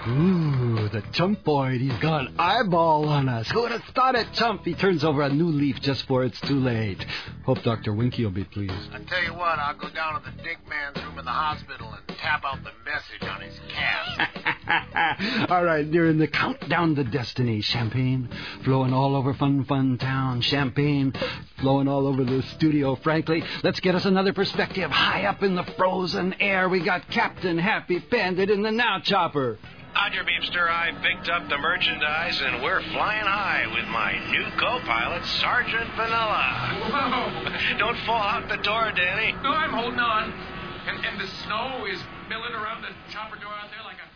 Ooh, the chump boy, he's got an eyeball on us. Who would have thought it, chump? He turns over a new leaf just before it's too late. Hope Dr. Winky will be pleased. I tell you what, I'll go down to the Dick Man's room in the hospital and tap out the message on his cast. All right, nearing the countdown to destiny. Champagne flowing all over fun town. Champagne flowing all over the studio, frankly. Let's get us another perspective. High up in the frozen air, we got Captain Happy Bandit in the Now Chopper. Roger, Beepster. I picked up the merchandise, and we're flying high with my new co-pilot, Sergeant Vanilla. Whoa. Don't fall out the door, Danny. No, I'm holding on. And the snow is milling around the chopper door out there like a...